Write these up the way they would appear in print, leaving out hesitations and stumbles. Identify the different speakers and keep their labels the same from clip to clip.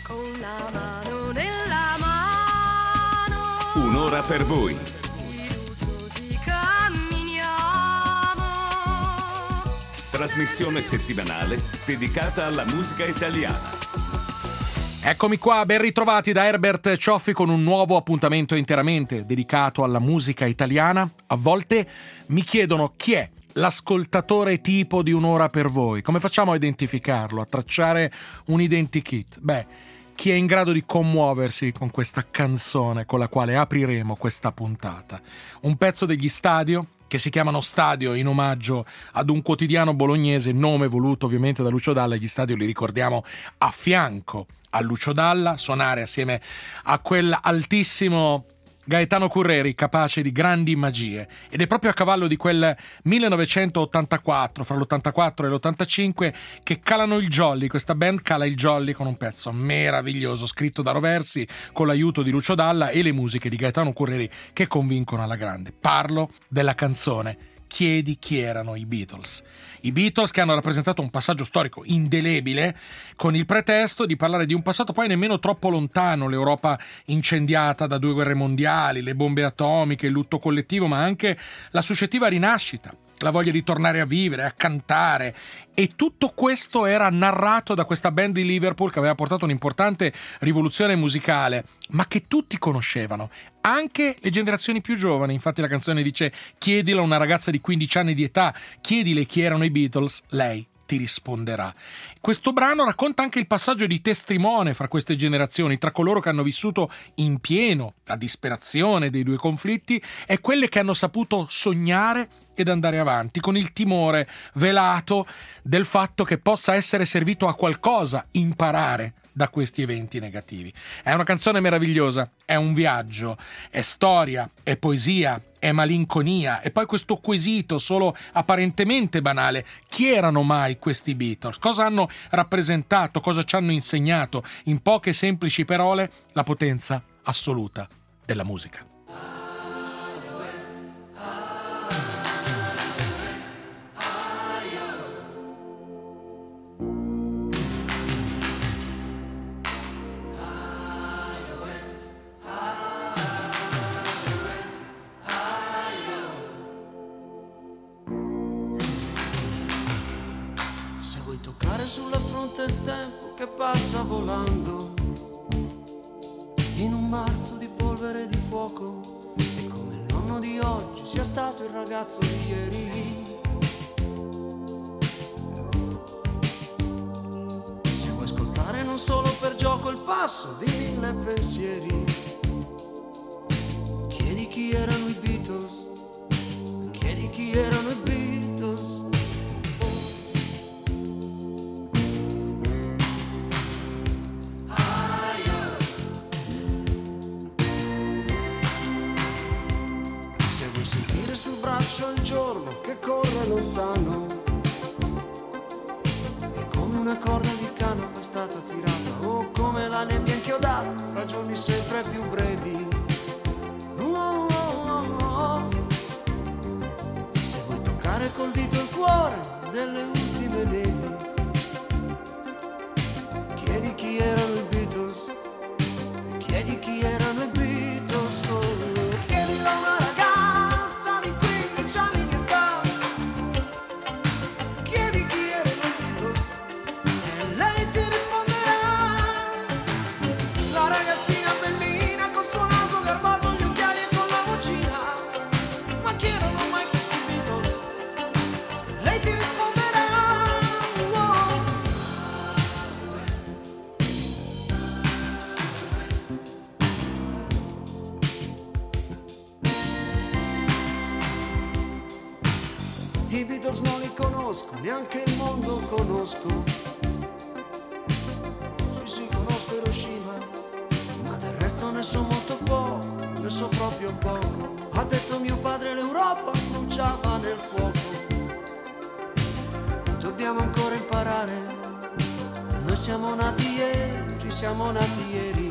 Speaker 1: con la mano nella mano.
Speaker 2: Un'ora per voi.
Speaker 1: Fiduciosi camminiamo.
Speaker 2: Trasmissione settimanale dedicata alla musica italiana.
Speaker 3: Eccomi qua, ben ritrovati da Herbert Cioffi con un nuovo appuntamento interamente dedicato alla musica italiana. A volte mi chiedono chi è l'ascoltatore tipo di Un'ora per voi. Come facciamo a identificarlo, a tracciare un identikit? Beh, chi è in grado di commuoversi con questa canzone con la quale apriremo questa puntata. Un pezzo degli Stadio, che si chiamano Stadio in omaggio ad un quotidiano bolognese, nome voluto ovviamente da Lucio Dalla. Gli Stadio li ricordiamo a fianco a Lucio Dalla, suonare assieme a quell'altissimo Gaetano Curreri, capace di grandi magie. Ed è proprio a cavallo di quel 1984, fra l'84 e l'85, che calano il jolly. Questa band cala il jolly con un pezzo meraviglioso scritto da Roversi con l'aiuto di Lucio Dalla e le musiche di Gaetano Curreri che convincono alla grande. Parlo della canzone Chiedi chi erano i Beatles. I Beatles che hanno rappresentato un passaggio storico indelebile, con il pretesto di parlare di un passato poi nemmeno troppo lontano, l'Europa incendiata da 2 guerre mondiali, le bombe atomiche, il lutto collettivo, ma anche la suscettiva rinascita, la voglia di tornare a vivere, a cantare. E tutto questo era narrato da questa band di Liverpool che aveva portato un'importante rivoluzione musicale, ma che tutti conoscevano, anche le generazioni più giovani. Infatti la canzone dice: chiedilo a una ragazza di 15 anni di età, chiedile chi erano i Beatles, lei ti risponderà. Questo brano racconta anche il passaggio di testimone fra queste generazioni, tra coloro che hanno vissuto in pieno la disperazione dei 2 conflitti e quelle che hanno saputo sognare ed andare avanti, con il timore velato del fatto che possa essere servito a qualcosa imparare da questi eventi negativi. È una canzone meravigliosa, è un viaggio, è storia, è poesia, è malinconia. E poi questo quesito solo apparentemente banale: chi erano mai questi Beatles? Cosa hanno rappresentato? Cosa ci hanno insegnato? In poche semplici parole, la potenza assoluta della musica.
Speaker 4: Sulla fronte il tempo che passa volando in un marzo di polvere e di fuoco, e come il nonno di oggi sia stato il ragazzo di ieri. Se vuoi ascoltare non solo per gioco il passo di 1000 pensieri, chiedi chi erano i Beatles, chiedi chi erano i Beatles. Il giorno che corre lontano è come una corda di canapa è stata tirata, o come la nebbia inchiodata fra giorni sempre più brevi. Se vuoi toccare col dito il cuore delle ultime nevi, chiedi chi erano i Beatles, chiedi chi erano i Beatles. Chiedilo a una ragazza di 15 anni di età, chiedi chi erano i Beatles e lei ti risponderà. La ragazzina bellina col suo naso garbato, gli occhiali e con la vocina, ma chi erano mai questi Beatles? E lei ti risponderà. I Beatles non li conosco, neanche il mondo conosco. Sì, conosco Hiroshima, ma del resto ne so molto poco, ne so proprio poco. Ha detto mio padre l'Europa bruciava nel fuoco. Dobbiamo ancora imparare, noi siamo nati ieri, siamo nati ieri.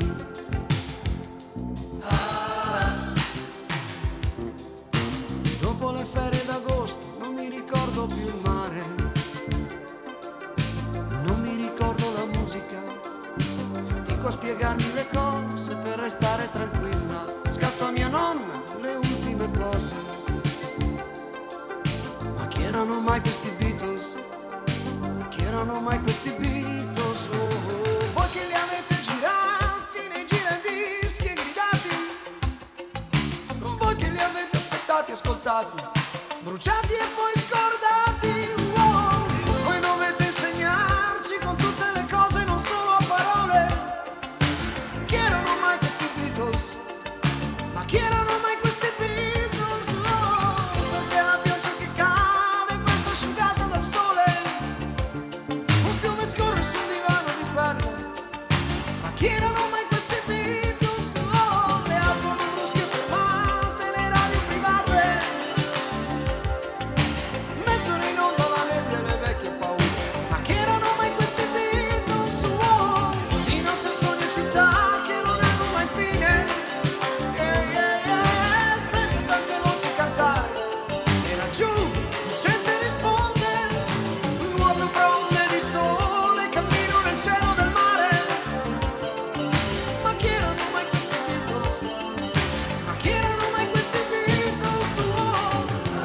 Speaker 4: Dopo le ferie d'agosto non mi ricordo più il mare, non mi ricordo la musica, fatico a spiegarmi le cose per restare tranquilla. Scatto a mia nonna le ultime cose. Ma chi erano mai questi Beatles? Chi erano mai questi Beatles? Oh, oh. Voi che li avete girati nei giradischi e gridati, voi che li avete aspettati, ascoltati, bruciati e poi scordati. Wow. Voi dovete insegnarci con tutte le cose, non solo a parole. Chi erano mai questi Beatles? Ma chi erano mai questi Beatles? Oh, perché la pioggia che cade e presto asciugata dal sole, un fiume scorre su un divano di perle. Ma chi erano mai questi Beatles? Oh, le auto non brusche fermate, le radio private mettono in onda la nebbia e le vecchie paure. Ma chi erano mai questi Beatles? Oh, di notte sogno in città che non hanno mai fine. Sento tante voci cantare e laggiù gente risponde. Nuove fronde di sole, cammino nel cielo del mare. Ma chi erano mai questi Beatles? Ma chi erano mai questi Beatles? Oh.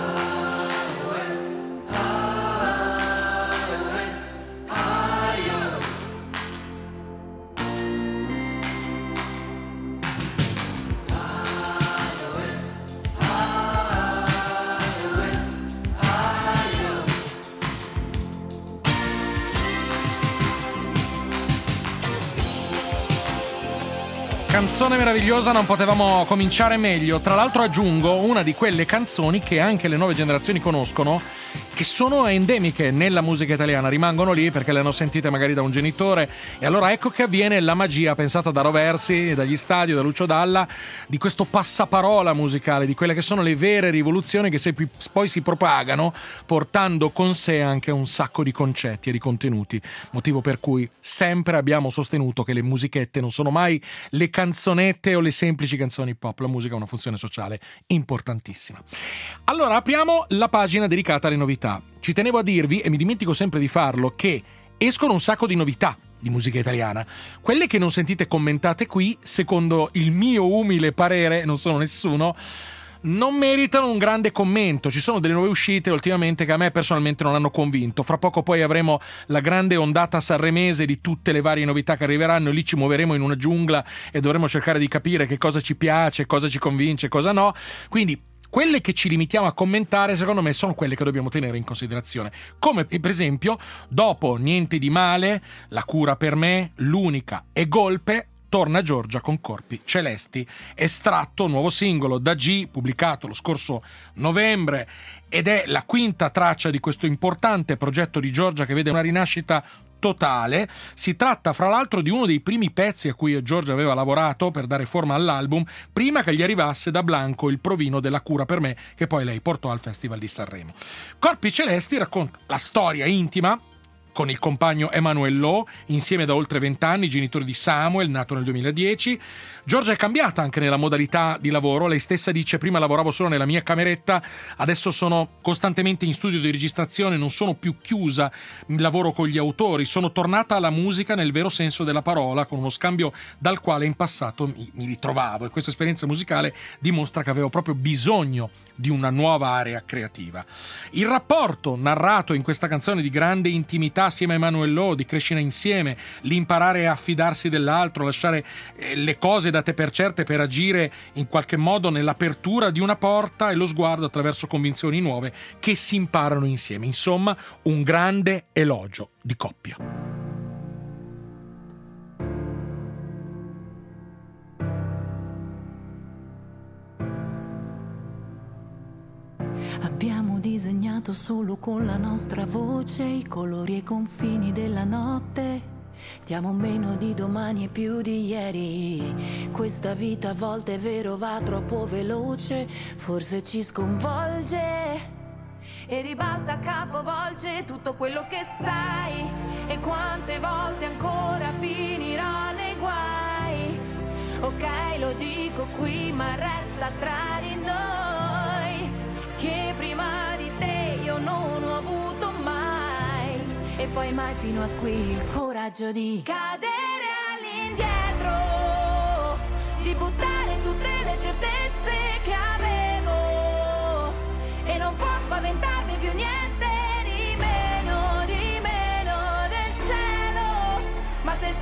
Speaker 3: Canzone meravigliosa, non potevamo cominciare meglio. Tra l'altro aggiungo una di quelle canzoni che anche le nuove generazioni conoscono, che sono endemiche nella musica italiana, rimangono lì perché le hanno sentite magari da un genitore, e allora ecco che avviene la magia pensata da Roversi, dagli Stadio, da Lucio Dalla, di questo passaparola musicale, di quelle che sono le vere rivoluzioni che poi si propagano portando con sé anche un sacco di concetti e di contenuti, motivo per cui sempre abbiamo sostenuto che le musichette non sono mai le canzonette o le semplici canzoni pop, la musica ha una funzione sociale importantissima. Allora apriamo la pagina dedicata alle novità. Ci tenevo a dirvi, e mi dimentico sempre di farlo, che escono un sacco di novità di musica italiana. Quelle che non sentite commentate qui, secondo il mio umile parere, non sono nessuno, non meritano un grande commento. Ci sono delle nuove uscite ultimamente che a me personalmente non hanno convinto. Fra poco poi avremo la grande ondata sanremese di tutte le varie novità che arriveranno, e lì ci muoveremo in una giungla e dovremo cercare di capire che cosa ci piace, cosa ci convince, cosa no. Quindi quelle che ci limitiamo a commentare, secondo me, sono quelle che dobbiamo tenere in considerazione. Come per esempio, dopo Niente di male, La cura per me, L'unica e Golpe, torna Giorgia con Corpi celesti, estratto, nuovo singolo da G, pubblicato lo scorso novembre, ed è la quinta traccia di questo importante progetto di Giorgia che vede una rinascita totale. Si tratta fra l'altro di uno dei primi pezzi a cui Giorgia aveva lavorato per dare forma all'album, prima che gli arrivasse da Blanco il provino della cura per me, che poi lei portò al Festival di Sanremo. Corpi celesti racconta la storia intima con il compagno Emanuel Lo, insieme da oltre 20 anni, genitore di Samuel, nato nel 2010. Giorgia è cambiata anche nella modalità di lavoro. Lei stessa dice: prima lavoravo solo nella mia cameretta, adesso sono costantemente in studio di registrazione, non sono più chiusa, lavoro con gli autori, sono tornata alla musica nel vero senso della parola, con uno scambio dal quale in passato mi ritrovavo, e questa esperienza musicale dimostra che avevo proprio bisogno di una nuova area creativa. Il rapporto narrato in questa canzone di grande intimità assieme a Emanuel Lo, di crescere insieme, l'imparare a fidarsi dell'altro, lasciare le cose date per certe per agire in qualche modo nell'apertura di una porta, e lo sguardo attraverso convinzioni nuove che si imparano insieme. Insomma, un grande elogio di coppia.
Speaker 5: Abbiamo disegnato solo con la nostra voce i colori e i confini della notte. Diamo meno di domani e più di ieri. Questa vita a volte è vero va troppo veloce, forse ci sconvolge e ribalta, capovolge tutto quello che sai. E quante volte ancora finirò nei guai. Ok, lo dico qui, ma resta tra di noi, che prima di te io non ho avuto mai, e poi mai fino a qui il coraggio di cadere all'indietro.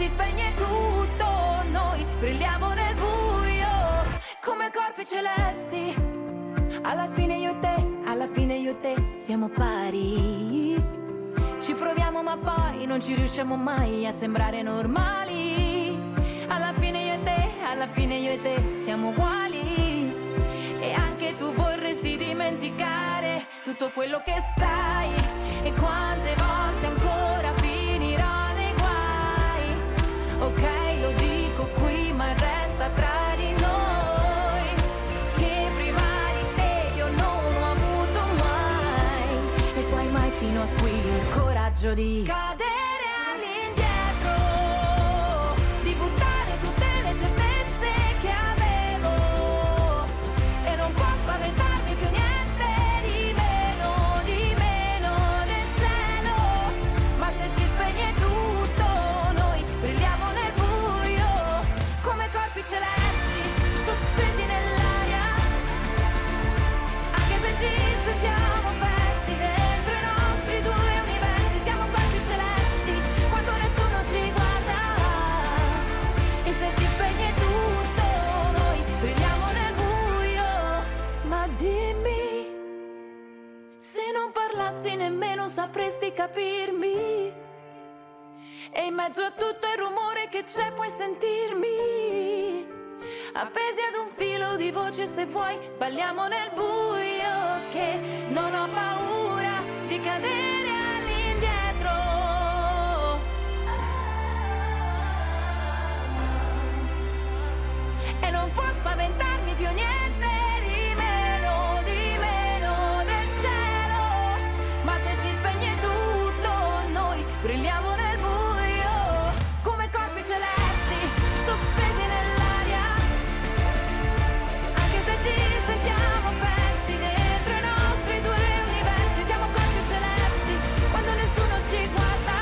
Speaker 5: si spegne tutto, noi brilliamo nel buio come corpi celesti. Alla fine io e te siamo pari. Ci proviamo ma poi non ci riusciamo mai a sembrare normali. Alla fine io e te siamo uguali. E anche tu vorresti dimenticare tutto quello che sai. E quante volte ancora finirò nei guai. Ok, lo dico qui ma resta tra di noi, che prima di te io non ho avuto mai. E poi mai fino a qui il coraggio di cadere all'indietro, di buttare tutte le certezze che avevo. E non può spaventarmi più niente di meno del cielo. Ma se si spegne tutto, noi brilliamo nel buio come corpi celesti sospesi nell'aria. Anche se ci sentiamo persi dentro i nostri due universi, siamo corpi celesti quando nessuno ci guarda. E se si spegne tutto, noi brilliamo nel buio. Ma dimmi, se non parlassi nemmeno sapresti capirmi. E in mezzo a tutto il rumore che c'è puoi sentirmi. Appesi ad un filo di voce, se vuoi balliamo nel buio, che non ho paura di cadere all'indietro. E non può spaventarmi più niente di meno del cielo. Ma se si spegne tutto, noi brilliamo nel buio come corpi celesti sospesi nell'aria. Anche se ci sentiamo persi dentro i nostri due universi, siamo corpi celesti quando nessuno ci guarda.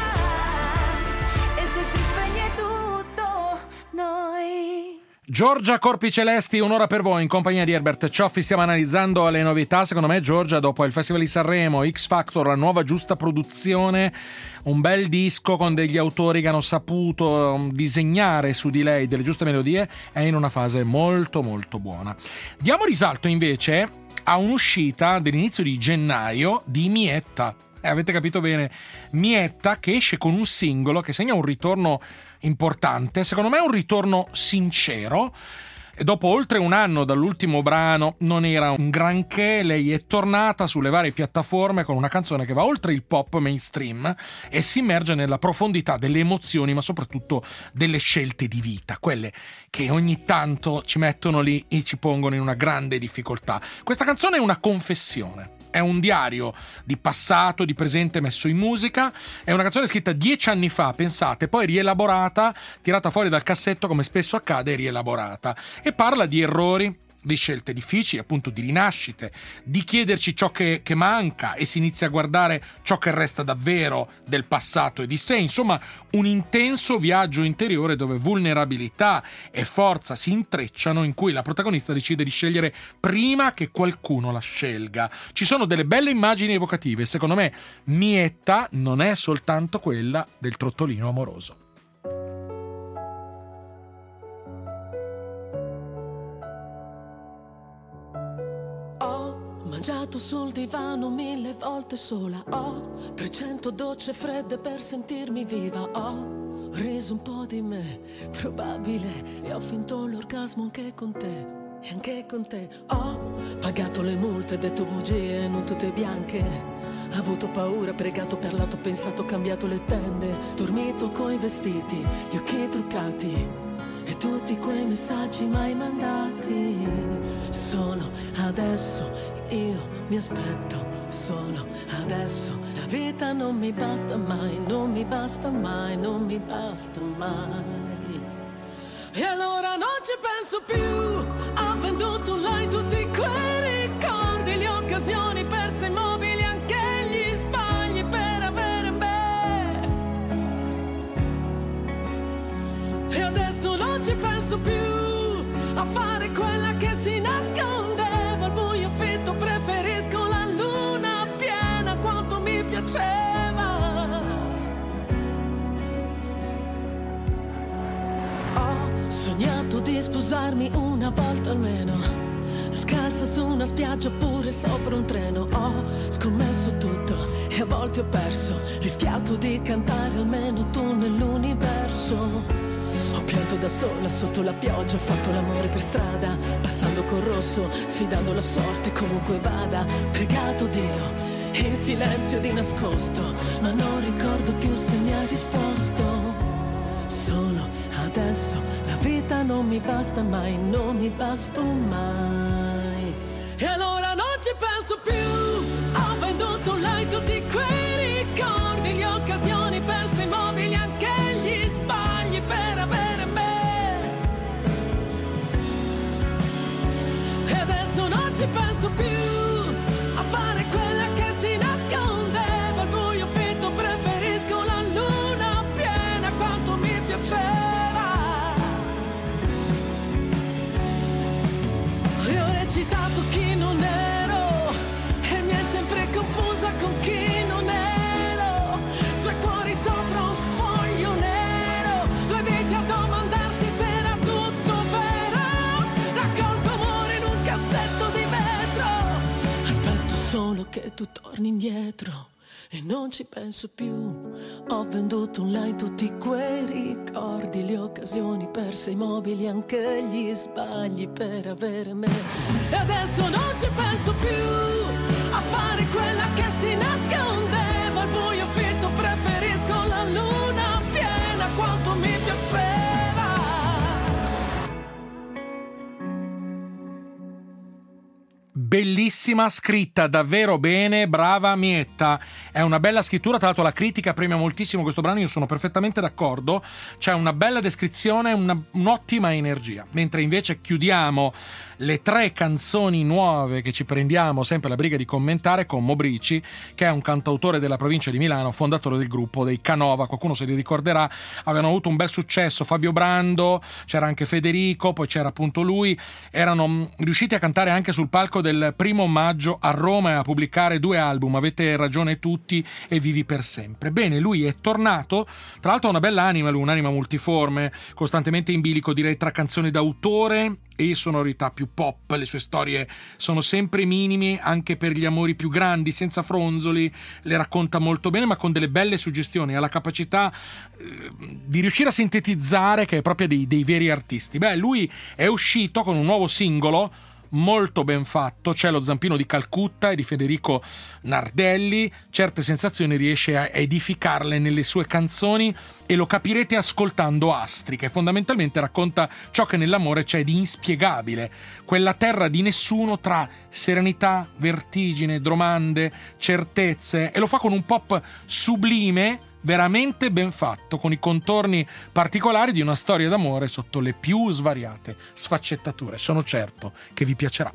Speaker 5: E se si spegne tutto, noi.
Speaker 3: Giorgia Corpi Celesti, un'ora per voi in compagnia di Herbert Cioffi. Stiamo analizzando le novità. Secondo me Giorgia, dopo il Festival di Sanremo, X Factor, la nuova giusta produzione, un bel disco con degli autori che hanno saputo disegnare su di lei delle giuste melodie, è in una fase molto molto buona. Diamo risalto invece a un'uscita dell'inizio di gennaio di Mietta. Avete capito bene, Mietta, che esce con un singolo che segna un ritorno importante, secondo me un ritorno sincero. E dopo oltre un anno dall'ultimo brano non era un granché, lei è tornata sulle varie piattaforme con una canzone che va oltre il pop mainstream e si immerge nella profondità delle emozioni, ma soprattutto delle scelte di vita, quelle che ogni tanto ci mettono lì e ci pongono in una grande difficoltà. Questa canzone è una confessione. È un diario di passato, di presente messo in musica. È una canzone scritta 10 anni fa, pensate, poi rielaborata, tirata fuori dal cassetto come spesso accade, rielaborata. E parla di errori, di scelte difficili, appunto di rinascite, di chiederci ciò che manca e si inizia a guardare ciò che resta davvero del passato e di sé. Insomma, un intenso viaggio interiore dove vulnerabilità e forza si intrecciano, in cui la protagonista decide di scegliere prima che qualcuno la scelga. Ci sono delle belle immagini evocative. Secondo me Mietta non è soltanto quella del trottolino amoroso.
Speaker 6: Mangiato sul divano 1000 volte sola, ho 300 docce fredde per sentirmi viva, ho reso un po' di me probabile e ho finto l'orgasmo anche con te, e anche con te. Ho pagato le multe, detto bugie, non tutte bianche, avuto paura, pregato, parlato, pensato, cambiato le tende, dormito coi vestiti, gli occhi truccati e tutti quei messaggi mai mandati. Solo adesso io mi aspetto, solo adesso. La vita non mi basta mai, non mi basta mai, non mi basta mai. E allora non ci penso più, ho venduto online tutti quei ricordi, le occasioni perse, i mobili, anche gli sbagli per avere me. E adesso non ci penso più a fare quella che si nascondeva al buio fitto, preferisco la luna piena quanto mi piaceva. sognato di sposarmi una volta almeno, scalza su una spiaggia oppure sopra un treno. Ho scommesso tutto e a volte ho perso, rischiato di cantare almeno tu nell'universo. Ho pianto da sola sotto la pioggia, ho fatto l'amore per strada, passando col rosso, sfidando la sorte comunque vada. Pregato Dio in silenzio di nascosto, ma non ricordo più se mi ha risposto. Solo adesso la vita non mi basta mai, non mi basto mai. E allora non ci penso più, ho venduto online tutti quei ricordi, le occasioni perse, i mobili, anche gli sbagli per avere me. E adesso non ci penso più a fare quella che si nascondeva al buio fitto, preferisco la luna piena quanto mi piaceva. Io ho recitato chi non ero e mi è sempre confusa con chi non ero. Due cuori sopra un foglio nero, due vite a domandarsi se era tutto vero. Raccolgo amore in un cassetto di vetro, aspetto solo che tu torni indietro e non ci penso più. Ho venduto online tutti quei ricordi, le occasioni perse, i mobili, anche gli sbagli per avere me. E adesso non ci penso più a fare quella che si nascondeva al buio fitto, preferisco la luna piena quanto mi piaceva.
Speaker 3: Bellissima, scritta davvero bene, brava Mietta. È una bella scrittura, tra l'altro la critica premia moltissimo questo brano, io sono perfettamente d'accordo. C'è una bella descrizione, un'ottima energia. Mentre invece chiudiamo le 3 canzoni nuove che ci prendiamo sempre la briga di commentare con Mobrici, che è un cantautore della provincia di Milano, fondatore del gruppo dei Canova. Qualcuno se li ricorderà, avevano avuto un bel successo, Fabio Brando, c'era anche Federico, poi c'era appunto lui. Erano riusciti a cantare anche sul palco del 1° maggio a Roma e a pubblicare 2 album, Avete ragione tutti e Vivi per sempre. Bene, lui è tornato, tra l'altro ha una bella anima, lui, un'anima multiforme, costantemente in bilico, direi tra canzoni d'autore e sonorità più pop. Le sue storie sono sempre minimi, anche per gli amori più grandi, senza fronzoli, le racconta molto bene ma con delle belle suggestioni, ha la capacità di riuscire a sintetizzare, che è proprio dei veri artisti. Beh, lui è uscito con un nuovo singolo molto ben fatto, c'è lo Zampino di Calcutta e di Federico Nardelli, certe sensazioni riesce a edificarle nelle sue canzoni e lo capirete ascoltando Astri, che fondamentalmente racconta ciò che nell'amore c'è di inspiegabile, quella terra di nessuno tra serenità, vertigine, domande, certezze, e lo fa con un pop sublime, veramente ben fatto, con i contorni particolari di una storia d'amore sotto le più svariate sfaccettature. Sono certo che vi piacerà.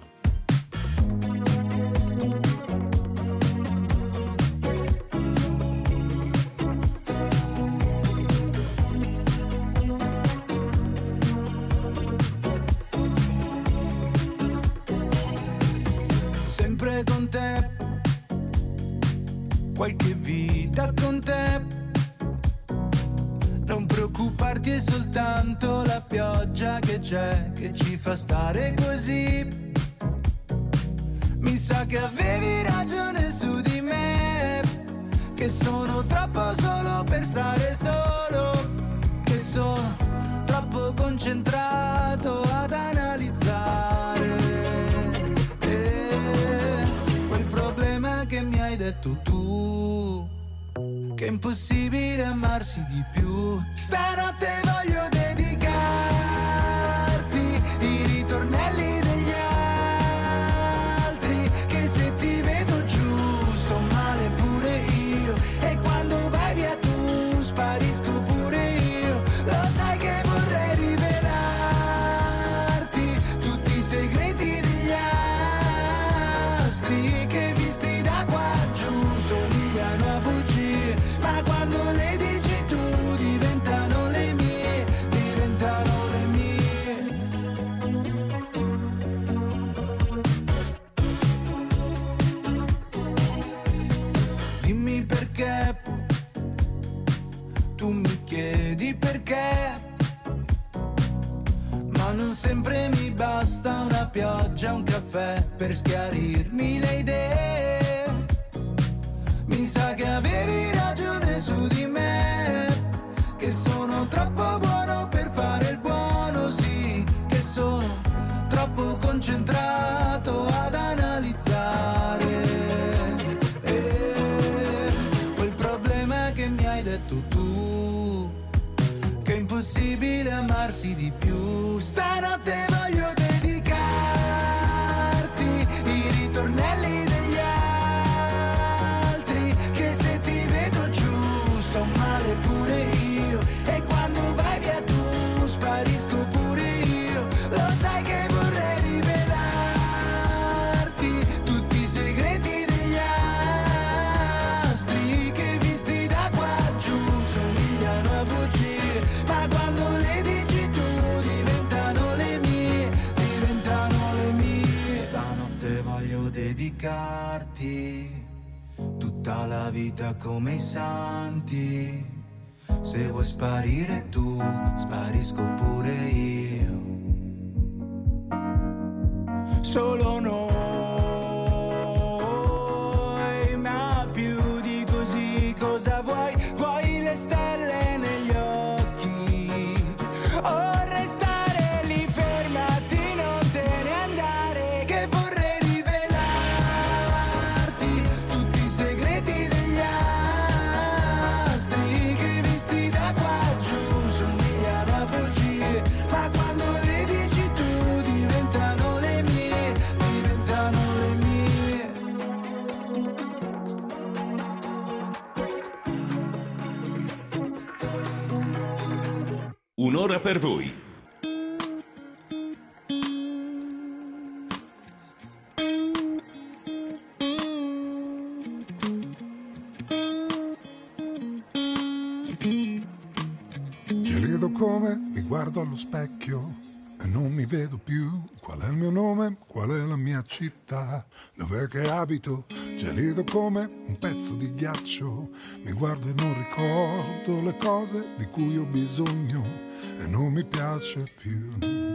Speaker 4: Sempre con te, qualche vita con te. Non preoccuparti, è soltanto la pioggia che c'è, che ci fa stare così. Mi sa che avevi ragione su di me, che sono troppo solo per stare solo, che sono troppo concentrato ad analizzare quel problema che mi hai detto tu, che è impossibile amarsi di più. Stanotte voglio dedicarti i ritornelli degli altri, che se ti vedo giù sto male pure io, e quando vai via tu sparisco pure io. Lo sai che vorrei rivelarti tutti i segreti degli astri, che visti da qua giù somigliano a bugie, ma quando le dici tu diventano le mie.
Speaker 7: sempre mi basta una pioggia, un caffè per schiarirmi le idee. Mi sa che avevi ragione su di me, che sono troppo buono per fare il buono, sì, che sono troppo concentrato ad analizzare quel problema che mi hai detto tu, che è impossibile amarsi di più. Stanotte voglio dedicarti i ritornelli degli altri, che se ti vedo giù sto male pure io, e quando vai via tu sparisco pure io. Lo sai che vorrei rivelarti tutti i segreti degli astri, che visti da qua giù somigliano a bugie, ma quando le dici tu diventano le mie, diventano le mie. Stanotte voglio dedicarti tutta la vita come i santi, se vuoi sparire tu sparisco pure io. Solo noi, ma più di così cosa vuoi? Vuoi le stelle negli occhi o restare lì fermati, non te ne andare, che vorrei rivelarti tutti i segreti degli astri, che visti da qua giù somigliano a bugie, ma quando le dici tu diventano le mie, diventano le mie.
Speaker 2: Un'ora per voi.
Speaker 8: Gelido come mi guardo allo specchio e non mi vedo più. Qual è il mio nome? Qual è la mia città? Dov'è che abito? Gelido come un pezzo di ghiaccio. Mi guardo e non ricordo le cose di cui ho bisogno e non mi piace più.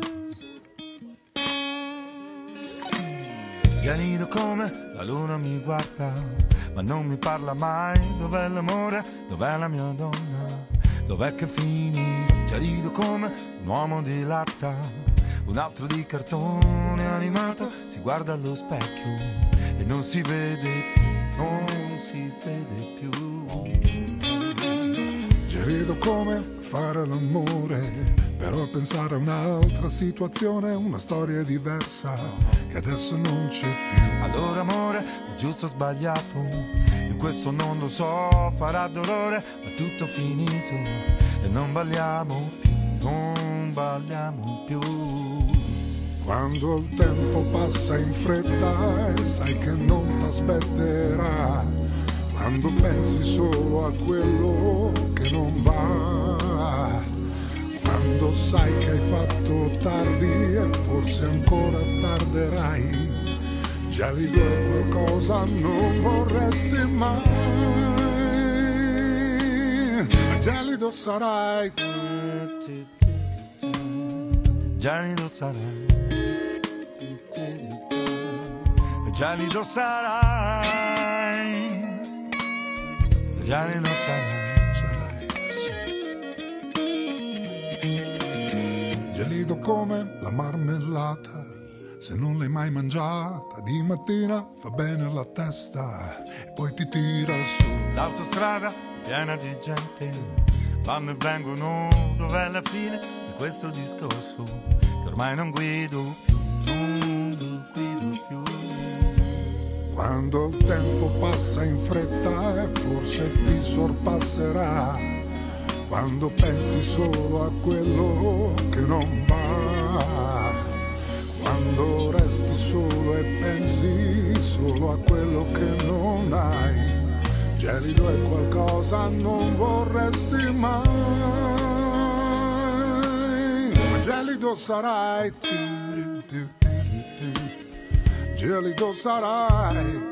Speaker 7: Gelido come la luna mi guarda, ma non mi parla mai. Dov'è l'amore? Dov'è la mia donna? Dov'è che finì? Gelido come un uomo di latta, un altro di cartone animato. Si guarda allo specchio e non si vede più, non si vede più.
Speaker 8: Gelido come fare l'amore, però pensare a un'altra situazione, una storia diversa che adesso non c'è più.
Speaker 7: Allora amore, è giusto o sbagliato? In questo non lo so, farà dolore, ma tutto finito e non balliamo più, non balliamo più.
Speaker 8: Quando il tempo passa in fretta e sai che non t'aspetterà, quando pensi solo a quello che non va, quando sai che hai fatto tardi e forse ancora tarderai, gelido è qualcosa non vorresti mai, gelido sarai,
Speaker 7: gelido sarai, gelido sarai, gelido sarai.
Speaker 8: Gelido come la marmellata, se non l'hai mai mangiata di mattina fa bene alla testa e poi ti tira su.
Speaker 7: L'autostrada piena di gente, vanno e vengono, dov'è la fine di questo discorso? Che ormai non guido più, non guido più.
Speaker 8: Quando il tempo passa in fretta e forse ti sorpasserà, quando pensi solo a quello che non va, quando resti solo e pensi solo a quello che non hai, gelido è qualcosa non vorresti mai, ma gelido sarai, gelido sarai.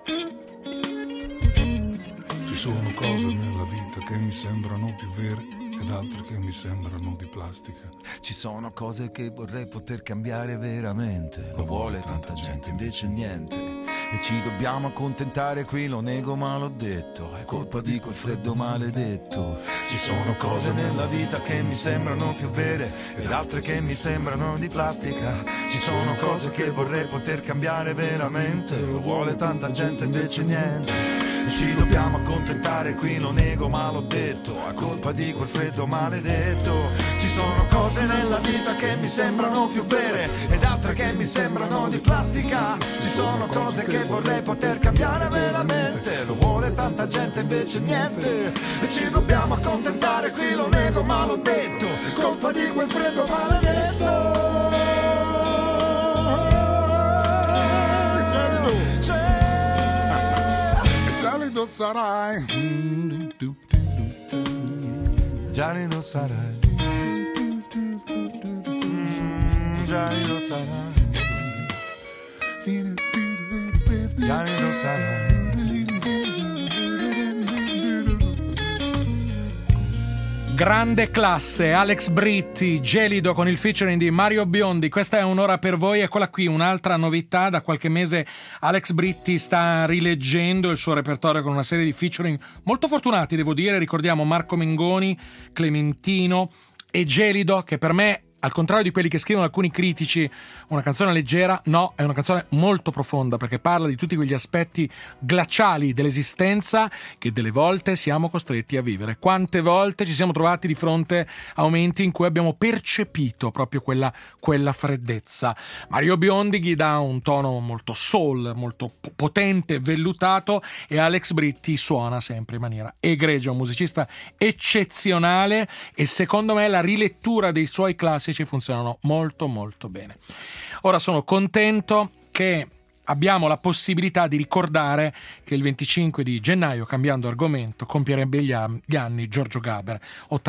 Speaker 8: Ci sono cose nella vita che mi sembrano più vere ed altre che mi sembrano di plastica.
Speaker 7: Ci sono cose che vorrei poter cambiare veramente. Lo vuole tanta gente, invece niente. E ci dobbiamo accontentare qui, lo nego ma l'ho detto. È colpa di quel freddo maledetto. Ci sono cose nella vita che mi sembrano più vere ed altre che mi sembrano di plastica. Ci sono cose che vorrei poter cambiare veramente. Lo vuole tanta gente, invece niente. E ci dobbiamo accontentare qui, lo nego ma l'ho detto. È colpa di quel freddo maledetto. Ci sono cose nella vita che mi sembrano più vere ed altre che mi sembrano di plastica. Ci sono cose che vorrei poter cambiare veramente. Lo vuole tanta gente, invece niente. E ci dobbiamo accontentare qui, lo nego ma l'ho detto. È colpa di quel freddo maledetto.
Speaker 8: Gelido sarai,
Speaker 7: Gelido sarai, Gelido sarai, Gelido sarai.
Speaker 3: Grande classe, Alex Britti, Gelido con il featuring di Mario Biondi. Questa è un'ora per voi, eccola qui un'altra novità. Da qualche mese Alex Britti sta rileggendo il suo repertorio con una serie di featuring molto fortunati, devo dire. Ricordiamo Marco Mengoni, Clementino e Gelido, che per me, al contrario di quelli che scrivono alcuni critici, una canzone leggera, no, è una canzone molto profonda, perché parla di tutti quegli aspetti glaciali dell'esistenza che delle volte siamo costretti a vivere. Quante volte ci siamo trovati di fronte a momenti in cui abbiamo percepito proprio quella freddezza. Mario Biondi gli dà un tono molto soul, molto potente, vellutato, e Alex Britti suona sempre in maniera egregia, un musicista eccezionale, e secondo me la rilettura dei suoi classici funzionano molto molto bene. Ora sono contento che abbiamo la possibilità di ricordare che il 25 di gennaio, cambiando argomento, compierebbe gli anni Giorgio Gaber,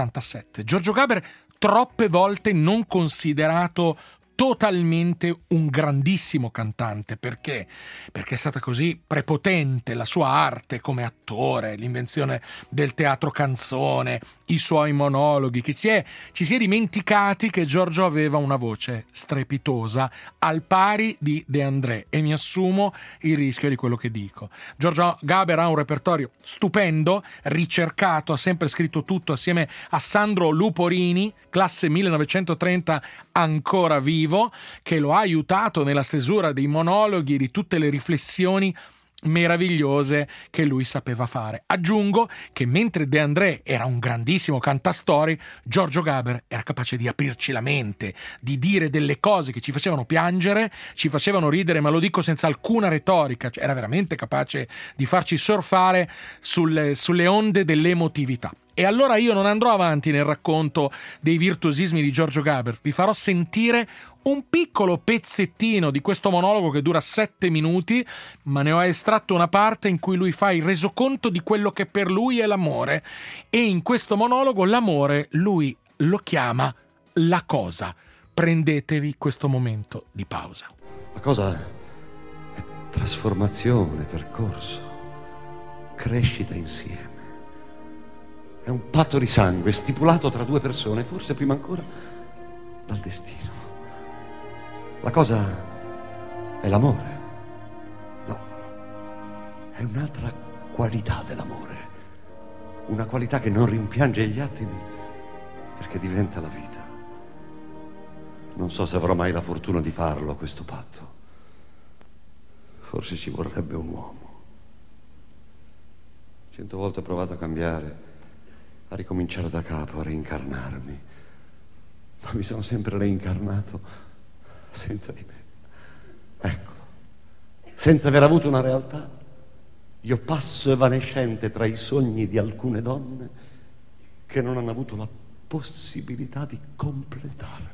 Speaker 3: 87. Giorgio Gaber, troppe volte non considerato totalmente un grandissimo cantante. Perché? Perché è stata così prepotente la sua arte come attore, l'invenzione del teatro canzone, i suoi monologhi, che ci si è dimenticati che Giorgio aveva una voce strepitosa al pari di De André, e mi assumo il rischio di quello che dico. Giorgio Gaber ha un repertorio stupendo, ricercato, ha sempre scritto tutto assieme a Sandro Luporini, classe 1930, ancora vivo, che lo ha aiutato nella stesura dei monologhi e di tutte le riflessioni meravigliose che lui sapeva fare. Aggiungo che mentre De André era un grandissimo cantastorie, Giorgio Gaber era capace di aprirci la mente, di dire delle cose che ci facevano piangere, ci facevano ridere, ma lo dico senza alcuna retorica, cioè era veramente capace di farci surfare sulle onde dell'emotività. E allora io non andrò avanti nel racconto dei virtuosismi di Giorgio Gaber, vi farò sentire un piccolo pezzettino di questo monologo che dura 7 minuti, ma ne ho estratto una parte in cui lui fa il resoconto di quello che per lui è l'amore, e in questo monologo l'amore lui lo chiama la cosa. Prendetevi questo momento di pausa.
Speaker 9: La cosa è trasformazione, percorso, crescita insieme. È un patto di sangue stipulato tra due persone, forse prima ancora dal destino. La cosa è l'amore. No, è un'altra qualità dell'amore. Una qualità che non rimpiange gli attimi perché diventa la vita. Non so se avrò mai la fortuna di farlo, questo patto. Forse ci vorrebbe un uomo. 100 volte ho provato a cambiare, a ricominciare da capo, a reincarnarmi, ma mi sono sempre reincarnato senza di me. Ecco, senza aver avuto una realtà, io passo evanescente tra i sogni di alcune donne che non hanno avuto la possibilità di completarmi.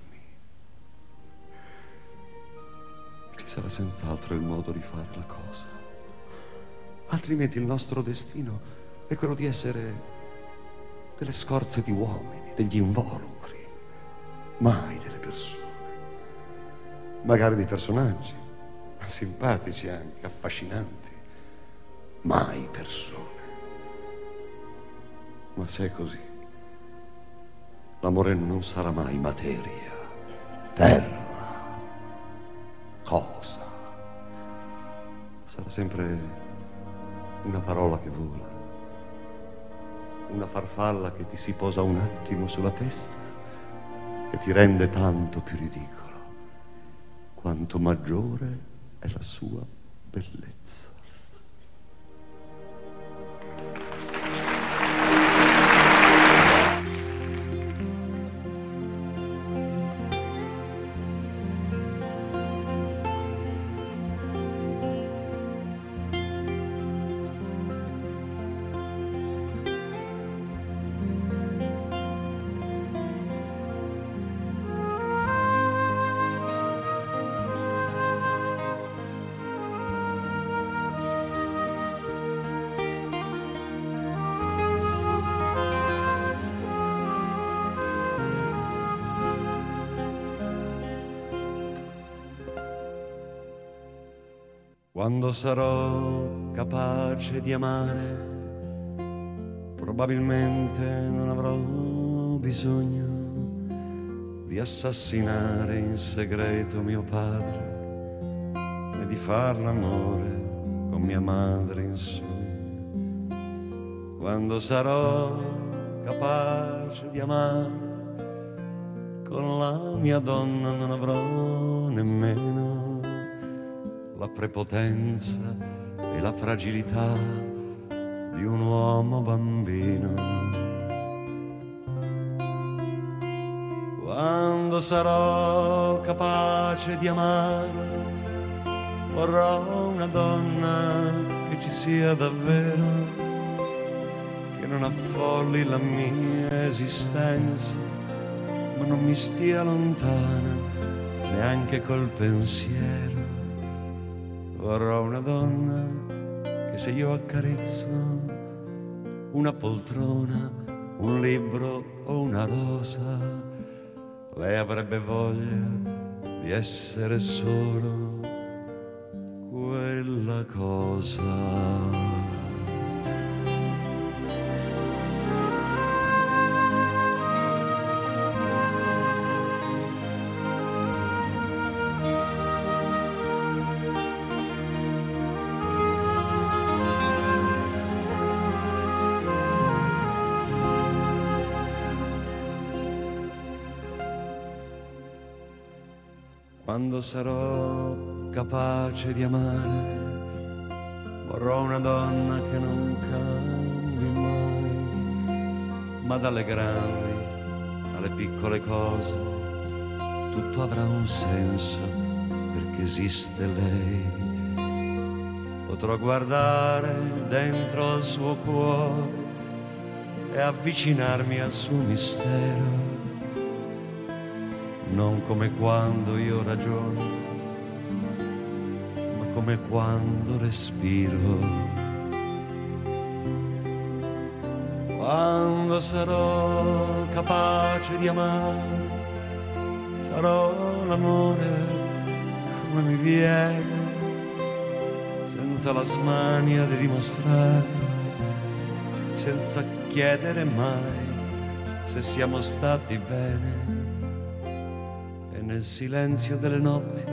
Speaker 9: Ci sarà senz'altro il modo di fare la cosa, altrimenti il nostro destino è quello di essere delle scorze di uomini, degli involucri, mai delle persone. Magari dei personaggi, simpatici anche, affascinanti, mai persone. Ma se è così, L'amore non sarà mai materia, terra, cosa. Sarà sempre una parola che vola, una farfalla che ti si posa un attimo sulla testa e ti rende tanto più ridicolo quanto maggiore è la sua bellezza. Quando sarò capace di amare, probabilmente non avrò bisogno di assassinare in segreto mio padre e di far l'amore con mia madre in sogno. Quando sarò capace di amare, con la mia donna non avrò nemmeno la prepotenza e la fragilità di un uomo bambino. Quando sarò capace di amare, vorrò una donna che ci sia davvero, che non affolli la mia esistenza, ma non mi stia lontana neanche col pensiero. Vorrò una donna che se io accarezzo una poltrona, un libro o una rosa, lei avrebbe voglia di essere solo quella cosa. Quando sarò capace di amare, vorrò una donna che non cambi mai, ma dalle grandi alle piccole cose tutto avrà un senso perché esiste lei. Potrò guardare dentro al suo cuore e avvicinarmi al suo mistero, non come quando io ragiono, ma come quando respiro. Quando sarò capace di amare, farò l'amore come mi viene, senza la smania di dimostrare, senza chiedere mai se siamo stati bene. Nel silenzio delle notti,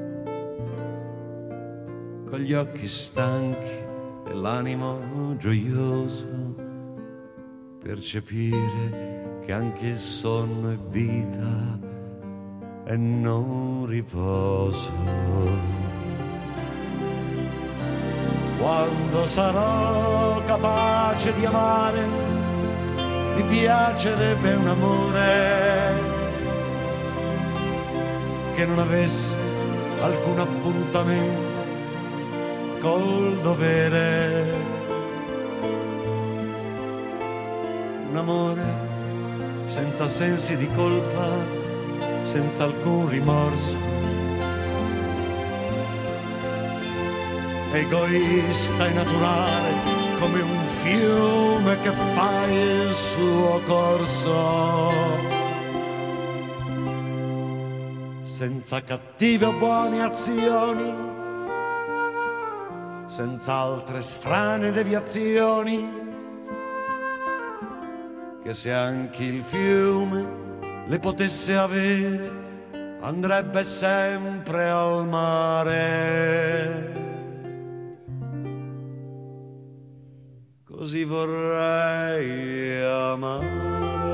Speaker 9: con gli occhi stanchi e l'animo gioioso, percepire che anche il sonno è vita e non riposo. Quando sarò capace di amare, mi piacerebbe un amore che non avesse alcun appuntamento col dovere. Un amore senza sensi di colpa, senza alcun rimorso, egoista e naturale come un fiume che fa il suo corso, senza cattive o buone azioni, senza altre strane deviazioni, che se anche il fiume le potesse avere, andrebbe sempre al mare. Così vorrei amare.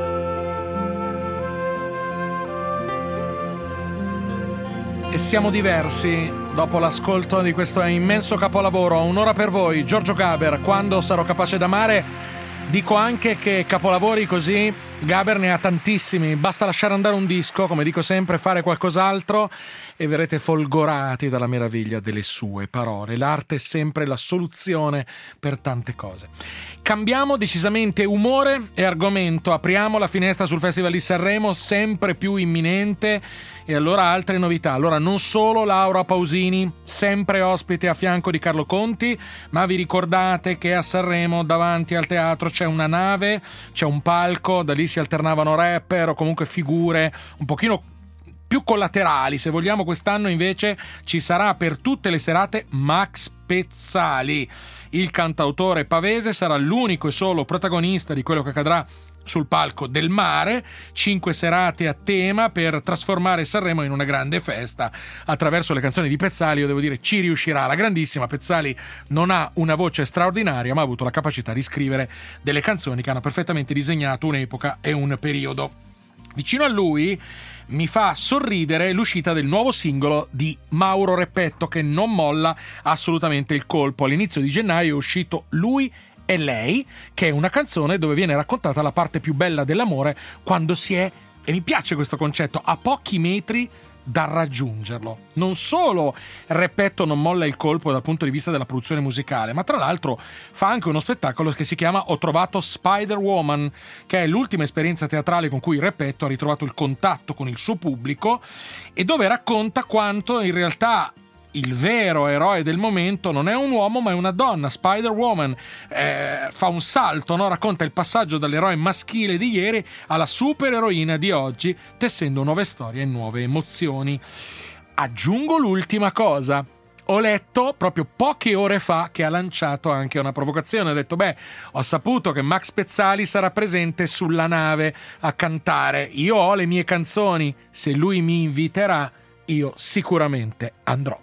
Speaker 3: E siamo diversi dopo l'ascolto di questo immenso capolavoro. Un'ora per voi, Giorgio Gaber. Quando sarò capace d'amare, dico anche che capolavori così Gaber ne ha tantissimi. Basta lasciare andare un disco, come dico sempre, fare qualcos'altro e verrete folgorati dalla meraviglia delle sue parole. L'arte è sempre la soluzione per tante cose. Cambiamo decisamente umore e argomento. Apriamo la finestra sul Festival di Sanremo, sempre più imminente. E allora altre novità. Allora non solo Laura Pausini, sempre ospite a fianco di Carlo Conti, ma vi ricordate che a Sanremo davanti al teatro c'è una nave, c'è un palco, da lì si alternavano rapper o comunque figure un pochino più collaterali, se vogliamo. Quest'anno invece ci sarà per tutte le serate Max Pezzali. Il cantautore pavese sarà l'unico e solo protagonista di quello che accadrà sul palco del mare. 5 serate a tema per trasformare Sanremo in una grande festa attraverso le canzoni di Pezzali. Io devo dire, ci riuscirà. La grandissima Pezzali non ha una voce straordinaria, ma ha avuto la capacità di scrivere delle canzoni che hanno perfettamente disegnato un'epoca e un periodo. Vicino a lui mi fa sorridere l'uscita del nuovo singolo di Mauro Repetto, che non molla assolutamente il colpo. All'inizio di gennaio è uscito Lui e Lei, che è una canzone dove viene raccontata la parte più bella dell'amore quando si è, e mi piace questo concetto, a pochi metri da raggiungerlo. Non solo Repetto non molla il colpo dal punto di vista della produzione musicale, ma tra l'altro fa anche uno spettacolo che si chiama Ho trovato Spider-Woman, che è l'ultima esperienza teatrale con cui Repetto ha ritrovato il contatto con il suo pubblico e dove racconta quanto in realtà il vero eroe del momento non è un uomo ma è una donna, Spider-Woman. Fa un salto, no? Racconta il passaggio dall'eroe maschile di ieri alla supereroina di oggi, tessendo nuove storie e nuove emozioni. Aggiungo l'ultima cosa. Ho letto proprio poche ore fa che ha lanciato anche una provocazione. Ha detto, ho saputo che Max Pezzali sarà presente sulla nave a cantare. Io ho le mie canzoni, se lui mi inviterà io sicuramente andrò.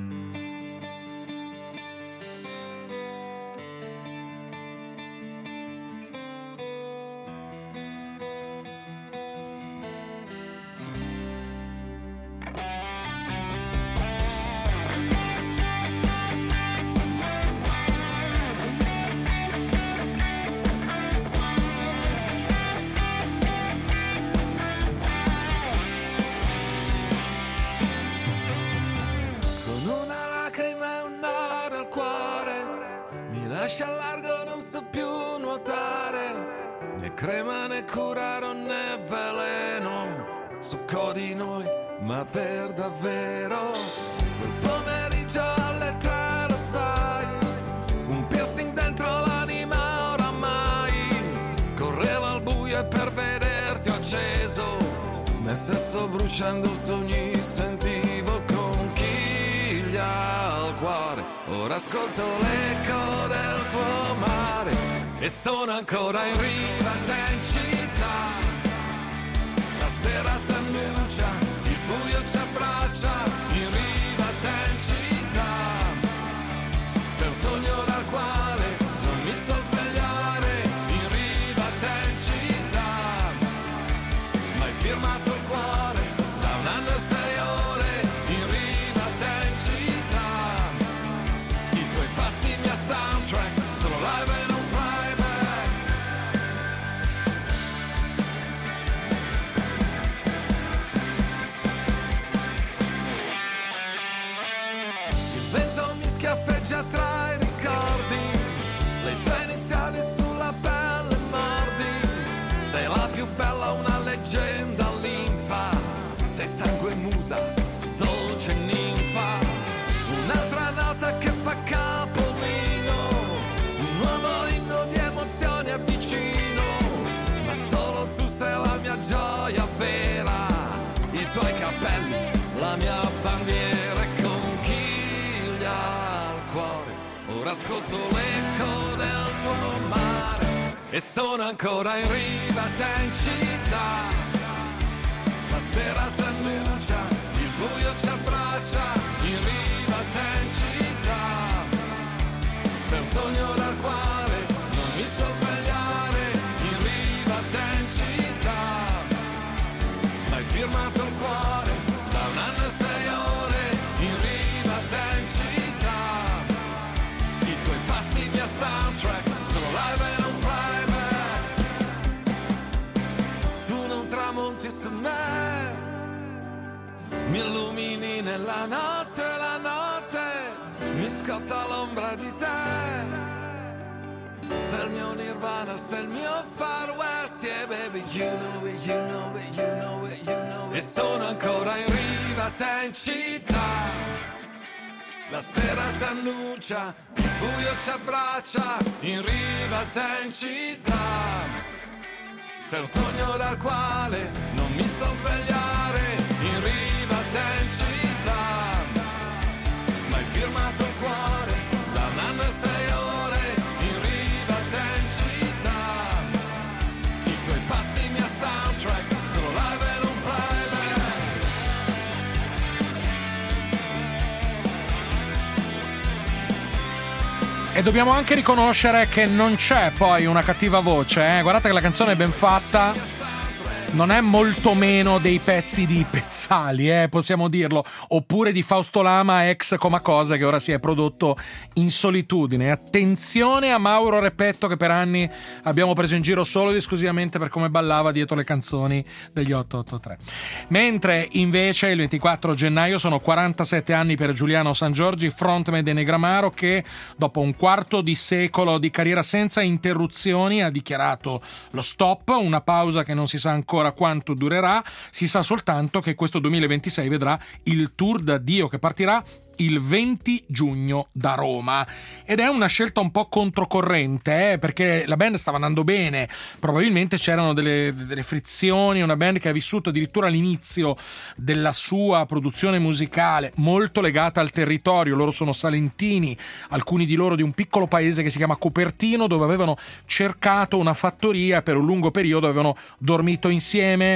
Speaker 10: Lascia al largo, non so più nuotare, né crema né curare né veleno, succo di noi, ma per davvero. Quel pomeriggio alle 3 lo sai, un piercing dentro l'anima oramai, correva al buio e per vederti ho acceso, me stesso bruciando sogni sentivo conchiglia al cuore. Ora ascolto l'eco del tuo mare e sono ancora in riva a te in città. La sera t'annuncia, il buio ci abbraccia, in riva a te in città. Sei un sogno dal quale non mi so svegliare, in riva a te in città. Ma hai firmato il cuore da 1 anno e 6 ore, in riva a te in città. I tuoi passi mia soundtrack, solo live e non playback. Il vento mi schiaffeggia tra i ricordi, le tue iniziali sulla pelle mordi. Sei la più bella, una leggenda linfa, sei sangue musa, dolce ninfa. Un'altra nota che fa capolino, un nuovo inno di emozioni avvicino, ma solo tu sei la mia gioia vera, i tuoi capelli, la mia bandiera e conchiglia al cuore. Ora ascolto l'eco del tuo mare e sono ancora in riva a te in città. sera t'annuncia, il buio ci abbraccia, in riva te in città. Sei un sogno dal quale non mi so svegliare, in riva te in città. M'hai firmato il cuore da 1 anno e 6 ore, in riva te in città. I tuoi passi via soundtrack, sono live e non private. Tu non tramonti su me, mi illumini nella notte, la notte mi scotta l'ombra di te. Sei il mio nirvana, sei il mio far west, yeah baby, you know it, you know it, you know it, you know it. E sono ancora in riva a te in città. La sera t'annuncia, il buio ci abbraccia, in riva a te in città. Sei un sogno dal quale non mi so svegliare, in riva a te in città. M'hai firmato il cuore da 1 anno e 6 ore, in riva a te in città. I tuoi passi mia soundtrack, sono live e non private.
Speaker 3: E dobbiamo anche riconoscere che non c'è poi una cattiva voce, eh? Guardate che la canzone è ben fatta. Non è molto meno dei pezzi di Pezzali, possiamo dirlo, oppure di Fausto Lama ex Comacose, che ora si è prodotto in solitudine. Attenzione a Mauro Repetto, che per anni abbiamo preso in giro solo ed esclusivamente per come ballava dietro le canzoni degli 883. Mentre invece il 24 gennaio sono 47 anni per Giuliano Sangiorgi, frontman dei Negramaro, che dopo un quarto di secolo di carriera senza interruzioni ha dichiarato lo stop, una pausa che non si sa ancora quanto durerà. Si sa soltanto che questo 2026 vedrà il tour d'addio che partirà il 20 giugno da Roma, ed è una scelta un po' controcorrente, perché la band stava andando bene, probabilmente c'erano delle frizioni, una band che ha vissuto addirittura l'inizio della sua produzione musicale molto legata al territorio. Loro sono salentini, alcuni di loro di un piccolo paese che si chiama Copertino, dove avevano cercato una fattoria, per un lungo periodo avevano dormito insieme,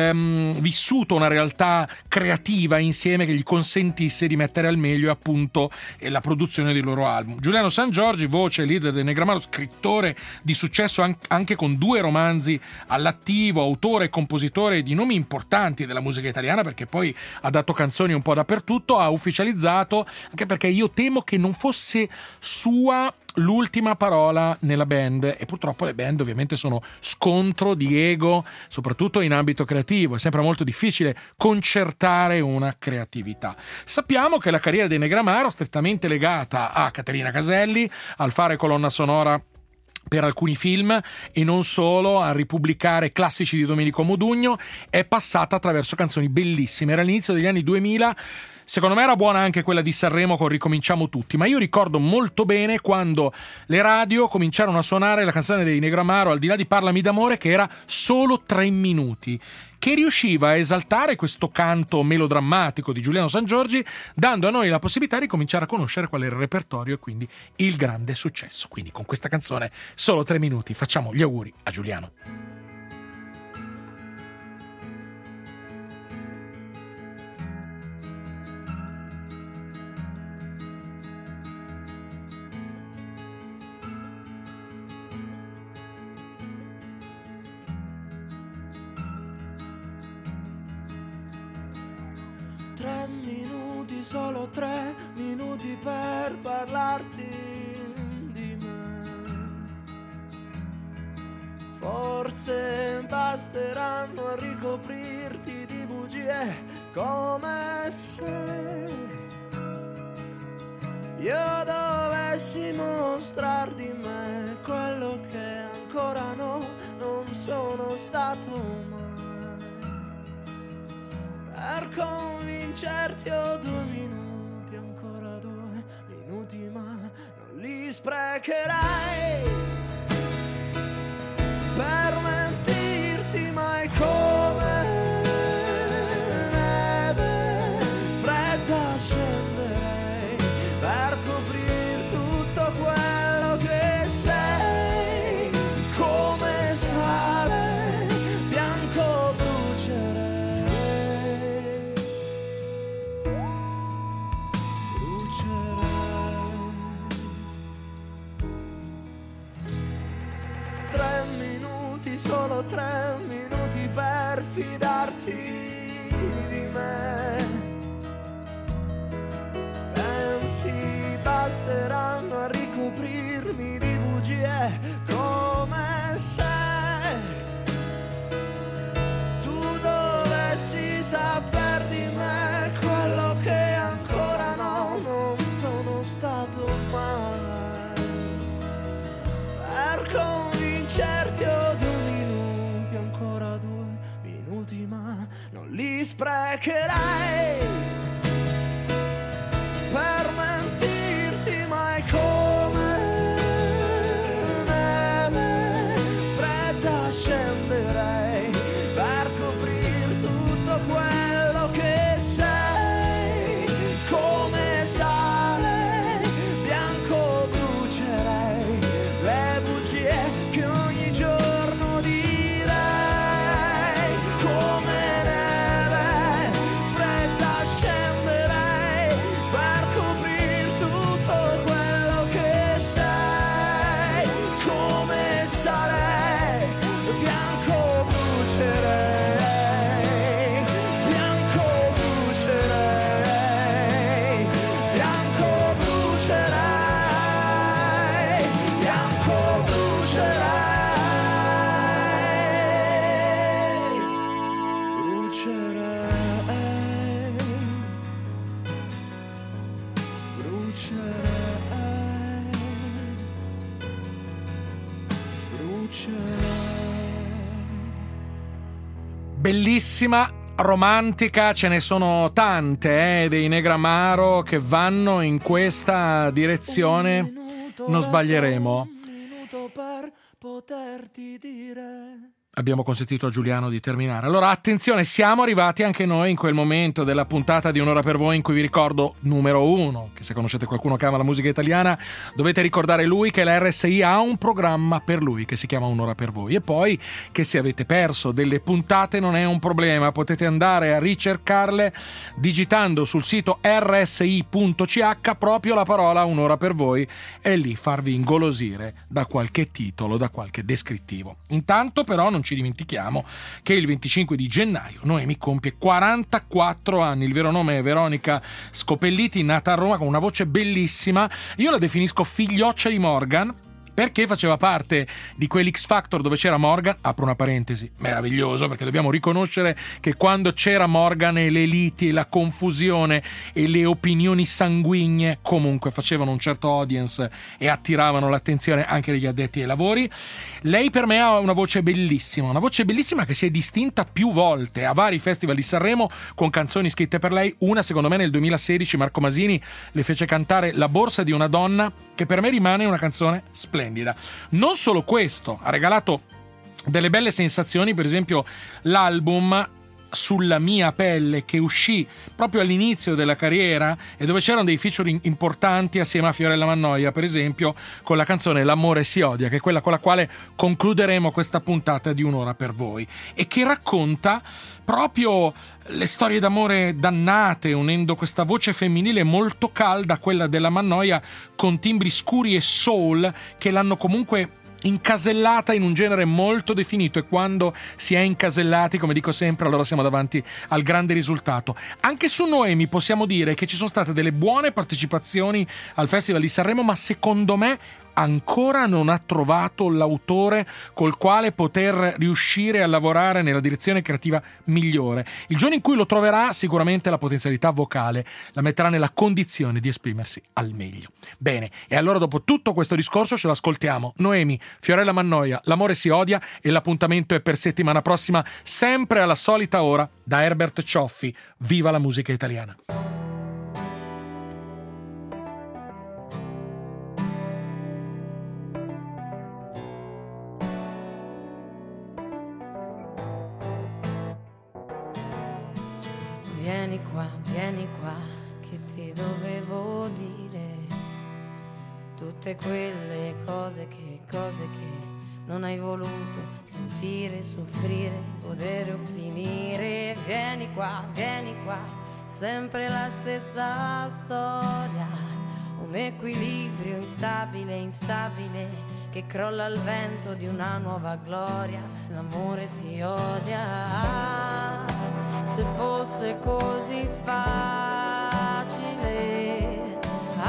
Speaker 3: vissuto una realtà creativa insieme che gli consentisse di mettere al meglio appunto la produzione dei loro album. Giuliano Sangiorgi, voce e leader dei Negramaro, scrittore di successo anche con 2 romanzi all'attivo, autore e compositore di nomi importanti della musica italiana, perché poi ha dato canzoni un po' dappertutto, ha ufficializzato, anche perché io temo che non fosse sua l'ultima parola nella band, e purtroppo le band ovviamente sono scontro di ego, soprattutto in ambito creativo. È sempre molto difficile concertare una creatività. Sappiamo che la carriera dei Negramaro è strettamente legata a Caterina Caselli, al fare colonna sonora per alcuni film e non solo, a ripubblicare classici di Domenico Modugno. È passata attraverso canzoni bellissime. Era all'inizio degli anni 2000. Secondo me era buona anche quella di Sanremo con Ricominciamo Tutti, ma io ricordo molto bene quando le radio cominciarono a suonare la canzone dei Negramaro, Al di là di Parlami d'amore, che era solo 3 minuti, che riusciva a esaltare questo canto melodrammatico di Giuliano Sangiorgi, dando a noi la possibilità di cominciare a conoscere qual era il repertorio e quindi il grande successo. Quindi con questa canzone, solo 3 minuti, facciamo gli auguri a Giuliano.
Speaker 7: Solo 3 minuti per parlarti di me. Forse basteranno a ricoprirti di bugie, come se io dovessi mostrar di me quello che ancora no, non sono stato mai. Per convincerti ho 2 minuti, ancora 2 minuti, ma non li sprecherai per mentirti mai come neve fredda scenderei per coprir tutto quello che sei, come sale bianco brucerei.
Speaker 4: solo 3 minuti per fidarti di me. Pensi basteranno a ricoprirmi di bugie come se tu dovessi saper di me quello che ancora no, non sono stato mai. Per convincerti ho 2 minuti, ancora 2 minuti, ma non li sprecherei per mentirti mai come neve fredda scenderei per coprir tutto quello che sei, come sale bianco brucerei le bugie che ogni giorno direi, come neve fredda scenderei per coprir tutto quello che sei, come sale bianco brucerei, bianco brucerei, bianco brucerei, bianco brucerei, brucerei, brucerei.
Speaker 3: Bellissima, romantica, ce ne sono tante dei Negramaro che vanno in questa direzione. Non sbaglieremo.
Speaker 4: Un minuto per poterti dire.
Speaker 3: Abbiamo consentito a Giuliano di terminare. Allora, attenzione, siamo arrivati anche noi in quel momento della puntata di Un'ora per voi in cui vi ricordo, numero 1, che se conoscete qualcuno che ama la musica italiana, dovete ricordare lui che la RSI ha un programma per lui che si chiama Un'ora per voi. E poi che se avete perso delle puntate non è un problema, potete andare a ricercarle digitando sul sito rsi.ch proprio la parola Un'ora per voi e lì farvi ingolosire da qualche titolo, da qualche descrittivo. Intanto però non ci dimentichiamo che il 25 di gennaio Noemi compie 44 anni. Il vero nome è Veronica Scopelliti, nata a Roma con una voce bellissima. Io la definisco figlioccia di Morgan perché faceva parte di quell'X Factor dove c'era Morgan, apro una parentesi, meraviglioso, perché dobbiamo riconoscere che quando c'era Morgan e le liti e la confusione e le opinioni sanguigne comunque facevano un certo audience e attiravano l'attenzione anche degli addetti ai lavori. Lei per me ha una voce bellissima che si è distinta più volte a vari festival di Sanremo con canzoni scritte per lei. Una, secondo me, nel 2016 Marco Masini le fece cantare La borsa di una donna, che per me rimane una canzone splendida. Non solo questo, ha regalato delle belle sensazioni, per esempio l'album Sulla mia pelle, che uscì proprio all'inizio della carriera e dove c'erano dei featuring importanti assieme a Fiorella Mannoia, per esempio con la canzone L'amore si odia, che è quella con la quale concluderemo questa puntata di Un'ora per voi e che racconta proprio le storie d'amore dannate, unendo questa voce femminile molto calda, quella della Mannoia, con timbri scuri e soul che l'hanno comunque incasellata in un genere molto definito, e quando si è incasellati, come dico sempre, allora siamo davanti al grande risultato. Anche su Noemi possiamo dire che ci sono state delle buone partecipazioni al Festival di Sanremo, ma secondo me ancora non ha trovato l'autore col quale poter riuscire a lavorare nella direzione creativa migliore. Il giorno in cui lo troverà, sicuramente la potenzialità vocale la metterà nella condizione di esprimersi al meglio. Bene, e allora dopo tutto questo discorso ce l'ascoltiamo. Noemi, Fiorella Mannoia, L'amore si odia, e l'appuntamento è per settimana prossima, sempre alla solita ora, da Herbert Cioffi. Viva la musica italiana!
Speaker 11: Vieni qua, che ti dovevo dire tutte quelle cose che non hai voluto sentire, soffrire, godere o finire. Vieni qua, sempre la stessa storia, un equilibrio instabile che crolla al vento di una nuova gloria, l'amore si odia. Se fosse così facile,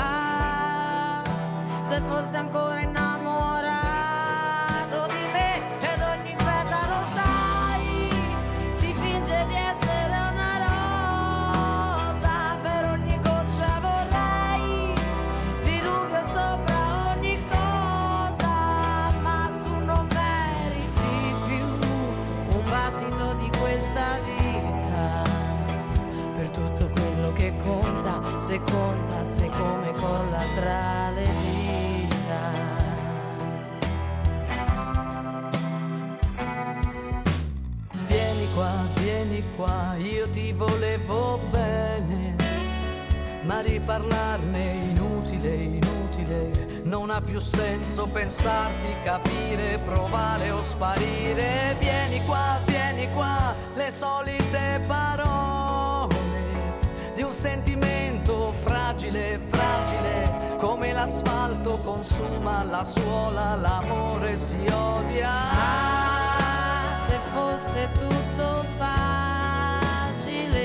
Speaker 11: se fosse ancora innamorato di me, ed ogni petalo sai, si finge di essere una rosa, per ogni goccia vorrei diluvio sopra ogni cosa, ma tu non meriti più un battito di questa vita, per tutto quello che conta, se come colla tra le dita.
Speaker 6: Vieni qua, io ti volevo bene, ma riparlarne inutile, non ha più senso pensarti, capire, provare o sparire. Vieni qua, le solite parole di un sentimento fragile, come l'asfalto consuma la suola, l'amore si odia.
Speaker 11: Se fosse tutto facile,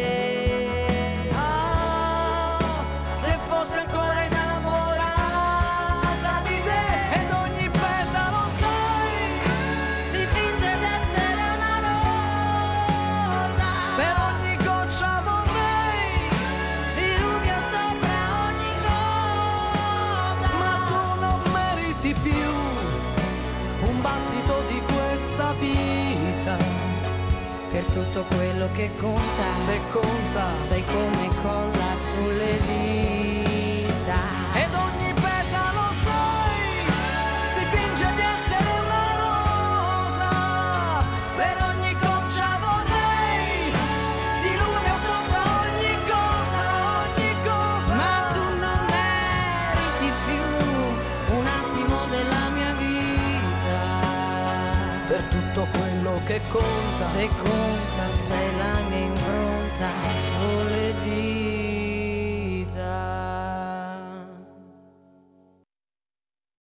Speaker 6: se fosse ancora innamorata di te, ed ogni petalo sai,
Speaker 11: si finge di essere una rosa,
Speaker 6: per ogni goccia vorrei
Speaker 11: diluvio sopra ogni cosa,
Speaker 6: ma tu non meriti più un battito di questa vita,
Speaker 11: per tutto quello che conta,
Speaker 6: se conta,
Speaker 11: sai come colla sulle dita,
Speaker 6: ed ogni petalo sai, si finge di essere una rosa, per ogni goccia vorrei diluvio sopra ogni cosa,
Speaker 11: ma tu non meriti più un attimo della mia vita,
Speaker 6: per tutto quello che conta,
Speaker 11: se conta sei la mia impronta sulle dita.